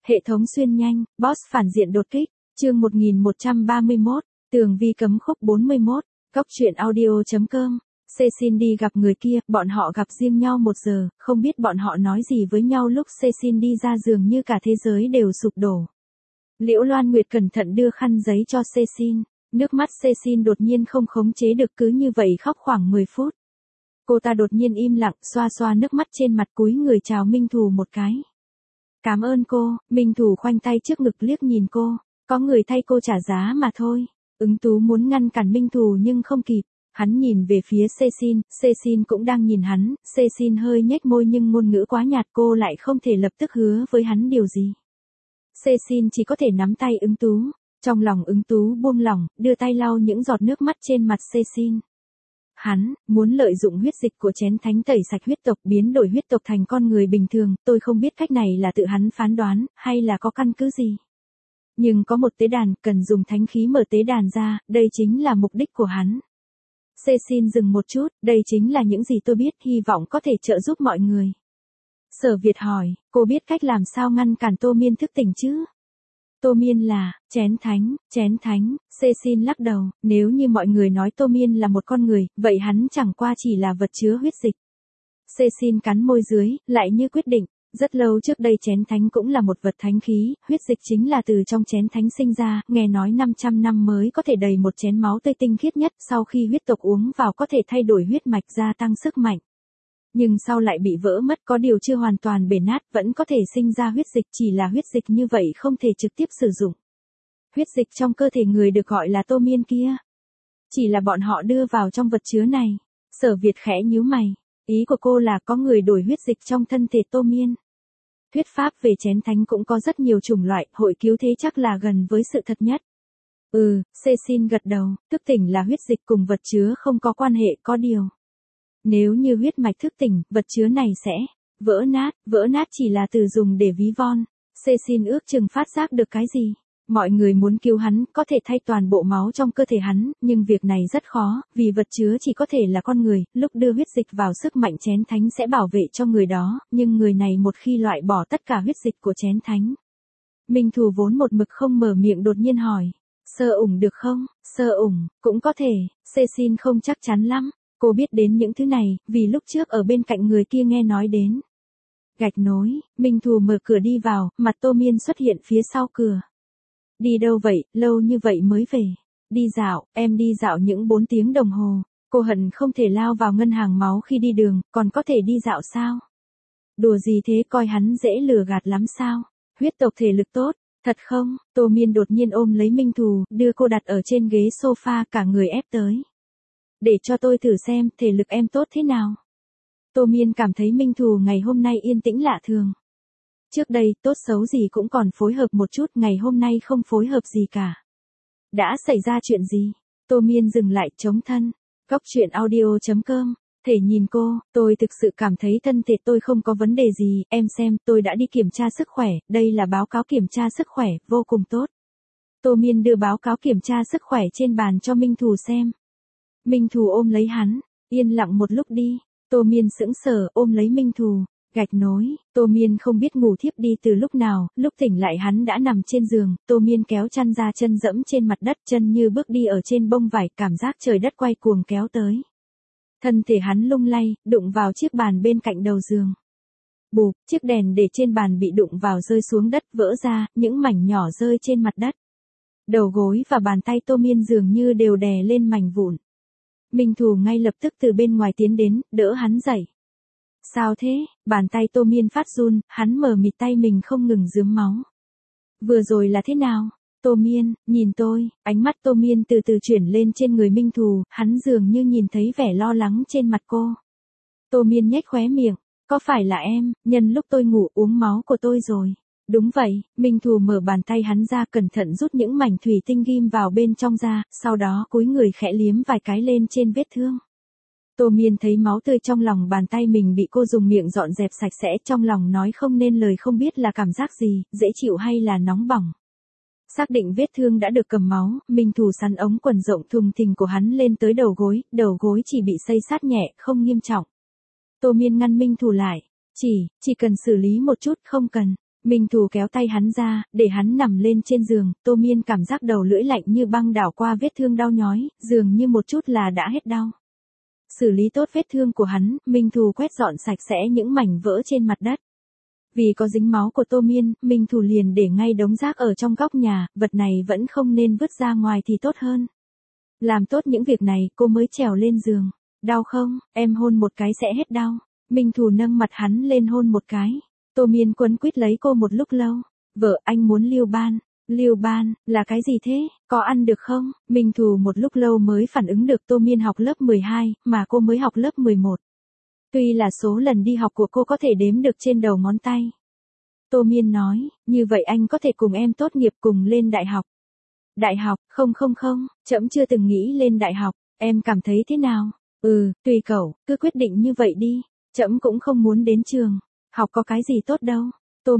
Hệ thống xuyên nhanh, boss phản diện đột kích, chương 1131, tường vi cấm khúc 41, góc truyện audio.com. Cecil đi gặp người kia, bọn họ gặp riêng nhau 1 giờ, không biết bọn họ nói gì với nhau lúc Cecil đi ra giường như cả thế giới đều sụp đổ. Liễu Loan Nguyệt cẩn thận đưa khăn giấy cho Cecil, nước mắt Cecil đột nhiên không khống chế được cứ như vậy khóc khoảng 10 phút. Cô ta đột nhiên im lặng, xoa xoa nước mắt trên mặt cúi người chào Minh Thù một cái. Cảm ơn cô, Minh Thù khoanh tay trước ngực liếc nhìn cô, có người thay cô trả giá mà thôi. Ứng Tú muốn ngăn cản Minh Thù nhưng không kịp. Hắn nhìn về phía Cecil cũng đang nhìn hắn, Cecil hơi nhếch môi nhưng ngôn ngữ quá nhạt cô lại không thể lập tức hứa với hắn điều gì. Cecil chỉ có thể nắm tay Ứng Tú, trong lòng Ứng Tú buông lỏng, đưa tay lau những giọt nước mắt trên mặt Cecil. Hắn muốn lợi dụng huyết dịch của Chén Thánh tẩy sạch huyết tộc, biến đổi huyết tộc thành con người bình thường, tôi không biết cách này là tự hắn phán đoán, hay là có căn cứ gì. Nhưng có một tế đàn, cần dùng thánh khí mở tế đàn ra, đây chính là mục đích của hắn. Cecil dừng một chút, đây chính là những gì tôi biết, hy vọng có thể trợ giúp mọi người. Sở Việt hỏi, cô biết cách làm sao ngăn cản Tô Miên thức tỉnh chứ? Tô Miên là, Chén Thánh, Cecil lắc đầu, nếu như mọi người nói Tô Miên là một con người, vậy hắn chẳng qua chỉ là vật chứa huyết dịch. Cecil cắn môi dưới, lại như quyết định. Rất lâu trước đây Chén Thánh cũng là một vật thánh khí, huyết dịch chính là từ trong Chén Thánh sinh ra, nghe nói 500 năm mới có thể đầy một chén máu tươi tinh khiết nhất, sau khi huyết tộc uống vào có thể thay đổi huyết mạch gia tăng sức mạnh. Nhưng sau lại bị vỡ mất, có điều chưa hoàn toàn bể nát, vẫn có thể sinh ra huyết dịch, chỉ là huyết dịch như vậy không thể trực tiếp sử dụng. Huyết dịch trong cơ thể người được gọi là Tô Miên kia. Chỉ là bọn họ đưa vào trong vật chứa này. Sở Việt khẽ nhíu mày. Ý của cô là có người đổi huyết dịch trong thân thể Tô Miên. Thuyết pháp về Chén Thánh cũng có rất nhiều chủng loại, hội cứu thế chắc là gần với sự thật nhất. Cecil gật đầu, thức tỉnh là huyết dịch cùng vật chứa không có quan hệ, có điều. Nếu như huyết mạch thức tỉnh, vật chứa này sẽ vỡ nát chỉ là từ dùng để ví von. Cecil ước chừng phát giác được cái gì. Mọi người muốn cứu hắn, có thể thay toàn bộ máu trong cơ thể hắn, nhưng việc này rất khó, vì vật chứa chỉ có thể là con người, lúc đưa huyết dịch vào sức mạnh Chén Thánh sẽ bảo vệ cho người đó, nhưng người này một khi loại bỏ tất cả huyết dịch của Chén Thánh. Minh Thù vốn một mực không mở miệng đột nhiên hỏi, sơ ủng được không? Sơ ủng, cũng có thể, Cecil không chắc chắn lắm, cô biết đến những thứ này, vì lúc trước ở bên cạnh người kia nghe nói đến. Gạch nối, Minh Thù mở cửa đi vào, mặt Tô Miên xuất hiện phía sau cửa. Đi đâu vậy, lâu như vậy mới về. Đi dạo, em đi dạo những 4 tiếng đồng hồ. Cô hận không thể lao vào ngân hàng máu khi đi đường, còn có thể đi dạo sao? Đùa gì thế, coi hắn dễ lừa gạt lắm sao? Huyết tộc thể lực tốt, thật không? Tô Miên đột nhiên ôm lấy Minh Thù, đưa cô đặt ở trên ghế sofa, cả người ép tới. Để cho tôi thử xem, thể lực em tốt thế nào? Tô Miên cảm thấy Minh Thù ngày hôm nay yên tĩnh lạ thường. Trước đây, tốt xấu gì cũng còn phối hợp một chút, ngày hôm nay không phối hợp gì cả. Đã xảy ra chuyện gì? Tô Miên dừng lại, chống thân. Góc truyện audio.com. Thể nhìn cô, tôi thực sự cảm thấy thân thể tôi không có vấn đề gì, em xem, tôi đã đi kiểm tra sức khỏe, đây là báo cáo kiểm tra sức khỏe, vô cùng tốt. Tô Miên đưa báo cáo kiểm tra sức khỏe trên bàn cho Minh Thù xem. Minh Thù ôm lấy hắn, yên lặng một lúc đi. Tô Miên sững sờ, ôm lấy Minh Thù. Gạch nối, Tô Miên không biết ngủ thiếp đi từ lúc nào, lúc tỉnh lại hắn đã nằm trên giường, Tô Miên kéo chăn ra, chân dẫm trên mặt đất, chân như bước đi ở trên bông vải, cảm giác trời đất quay cuồng kéo tới. Thân thể hắn lung lay, đụng vào chiếc bàn bên cạnh đầu giường. Bụp, chiếc đèn để trên bàn bị đụng vào rơi xuống đất, vỡ ra, những mảnh nhỏ rơi trên mặt đất. Đầu gối và bàn tay Tô Miên dường như đều đè lên mảnh vụn. Minh Thù ngay lập tức từ bên ngoài tiến đến, đỡ hắn dậy. Sao thế? Bàn tay Tô Miên phát run, hắn mờ mịt, tay mình không ngừng rướm máu. Vừa rồi là thế nào? Tô Miên, nhìn tôi, ánh mắt Tô Miên từ từ chuyển lên trên người Minh Thù, hắn dường như nhìn thấy vẻ lo lắng trên mặt cô. Tô Miên nhếch khóe miệng, có phải là em, nhân lúc tôi ngủ uống máu của tôi rồi? Đúng vậy, Minh Thù mở bàn tay hắn ra, cẩn thận rút những mảnh thủy tinh ghim vào bên trong ra, sau đó cúi người khẽ liếm vài cái lên trên vết thương. Tô Miên thấy máu tươi trong lòng bàn tay mình bị cô dùng miệng dọn dẹp sạch sẽ, trong lòng nói không nên lời, không biết là cảm giác gì, dễ chịu hay là nóng bỏng. Xác định vết thương đã được cầm máu, Minh Thù sắn ống quần rộng thùng thình của hắn lên tới đầu gối chỉ bị xây sát nhẹ, không nghiêm trọng. Tô Miên ngăn Minh Thù lại, chỉ cần xử lý một chút, không cần. Minh Thù kéo tay hắn ra, để hắn nằm lên trên giường, Tô Miên cảm giác đầu lưỡi lạnh như băng đảo qua vết thương đau nhói, dường như một chút là đã hết đau. Xử lý tốt vết thương của hắn, Minh Thù quét dọn sạch sẽ những mảnh vỡ trên mặt đất. Vì có dính máu của Tô Miên, Minh Thù liền để ngay đống rác ở trong góc nhà, vật này vẫn không nên vứt ra ngoài thì tốt hơn. Làm tốt những việc này, cô mới trèo lên giường. Đau không, em hôn một cái sẽ hết đau. Minh Thù nâng mặt hắn lên hôn một cái. Tô Miên quấn quýt lấy cô một lúc lâu. Vợ, anh muốn Lưu Ban. Lưu Ban, là cái gì thế, có ăn được không? Minh Thù một lúc lâu mới phản ứng được Tô Miên học lớp 12, mà cô mới học lớp 11. Tuy là số lần đi học của cô có thể đếm được trên đầu ngón tay. Tô Miên nói, như vậy anh có thể cùng em tốt nghiệp cùng lên đại học. Đại học, không, trẫm chưa từng nghĩ lên đại học, em cảm thấy thế nào? Tùy cậu, cứ quyết định như vậy đi, trẫm cũng không muốn đến trường, học có cái gì tốt đâu. Tô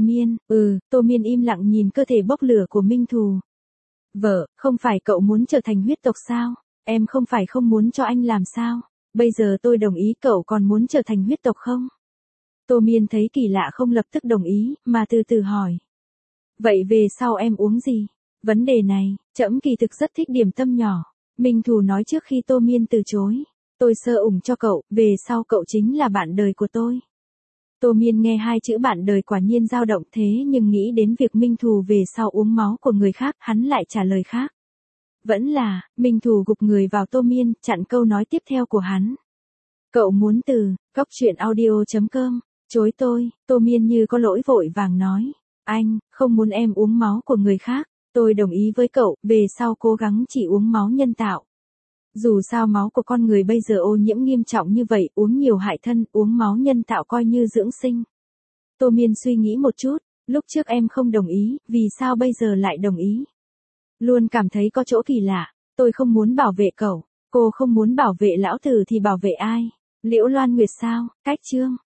Miên im lặng nhìn cơ thể bốc lửa của Minh Thù. Vợ, không phải cậu muốn trở thành huyết tộc sao? Em không phải không muốn cho anh làm sao? Bây giờ tôi đồng ý, cậu còn muốn trở thành huyết tộc không? Tô Miên thấy kỳ lạ không lập tức đồng ý, mà từ từ hỏi. Vậy về sau em uống gì? Vấn đề này, trẫm kỳ thực rất thích điểm tâm nhỏ. Minh Thù nói trước khi Tô Miên từ chối. Tôi sơ ủng cho cậu, về sau cậu chính là bạn đời của tôi. Tô Miên nghe hai chữ bạn đời quả nhiên dao động, thế nhưng nghĩ đến việc Minh Thù về sau uống máu của người khác, hắn lại trả lời khác. Vẫn là, Minh Thù gục người vào Tô Miên, chặn câu nói tiếp theo của hắn. Cậu muốn từ, coctruyện.audio.com, chối tôi. Tô Miên như có lỗi vội vàng nói. Anh, không muốn em uống máu của người khác, tôi đồng ý với cậu, về sau cố gắng chỉ uống máu nhân tạo. Dù sao máu của con người bây giờ ô nhiễm nghiêm trọng như vậy, uống nhiều hại thân, uống máu nhân tạo coi như dưỡng sinh. Tô Miên suy nghĩ một chút, lúc trước em không đồng ý, vì sao bây giờ lại đồng ý? Luôn cảm thấy có chỗ kỳ lạ, tôi không muốn bảo vệ cậu, cô không muốn bảo vệ lão tử thì bảo vệ ai? Liễu Loan Nguyệt sao, cách chương.